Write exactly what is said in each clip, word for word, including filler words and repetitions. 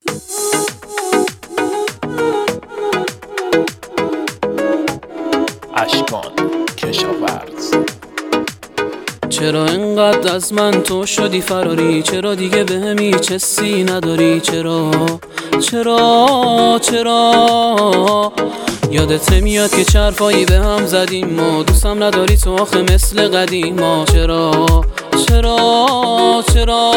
اشکان کشاورز. چرا انقدر از من تو شدی فراری؟ چرا دیگه بهم هیچ حسی نداری؟ چرا چرا چرا یادت نمیاد که چرفایی به هم زدیم ما؟ دوستم نداری تو آخه مثل قدیما. چرا چرا چرا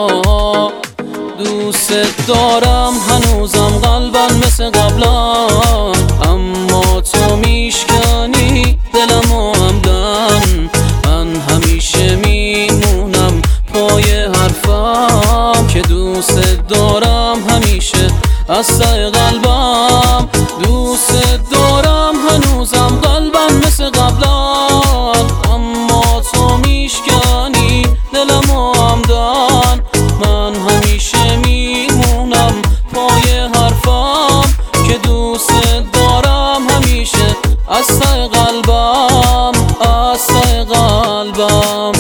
دوست دارم هنوزم قلبم مثل قبلا، اما تو میشکنی دلمو همدن. من همیشه میمونم پای حرفم که دوست دارم همیشه از ته قلبم. دوست دارم هنوزم قلبم مثل قبلا، اما تو میشکنی دلمو همدن. من همیشه میمونم پای حرفم که دوست دارم همیشه از ته قلبم، از ته قلبم.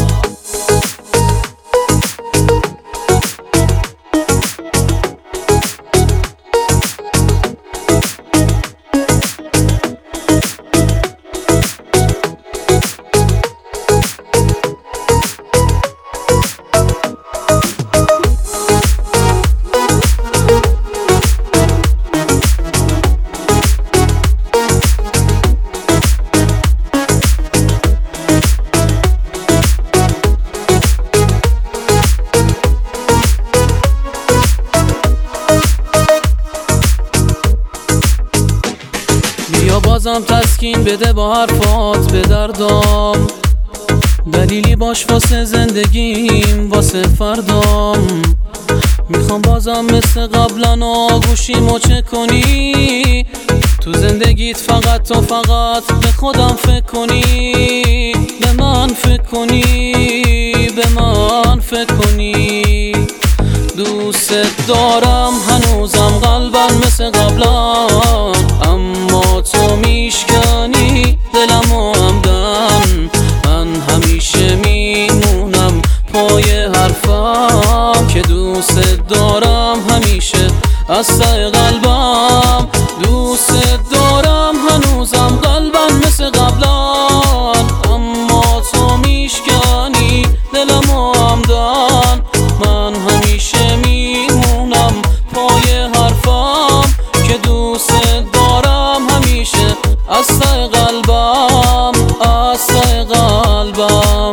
بیا بازم تسکین بده با حرفات به دردام، دلیلی باش واسه زندگیم واسه فردام. میخوام بازم مثل قبلا آگوشیمو چه کنی، تو زندگیت فقط تو فقط به خودم فکر کنی، به من فکر کنی، به من فکر کنی. دوست دارم هنوزم قلبم مثل قبلا، اما تو میشکنی دلمو همدن. من همیشه میمونم پای حرفم که دوست دارم همیشه از ته قلبم. دوست دارم هنوزم قلبم مثل قبلا، اما تو میشکنی دلمو همدن. من همیشه میمونم پای حرفم که دوست دارم همیشه از ته قلبم، از ته قلبم.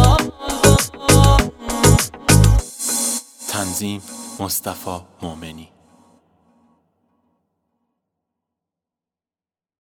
تنظیم مصطفی مومنی.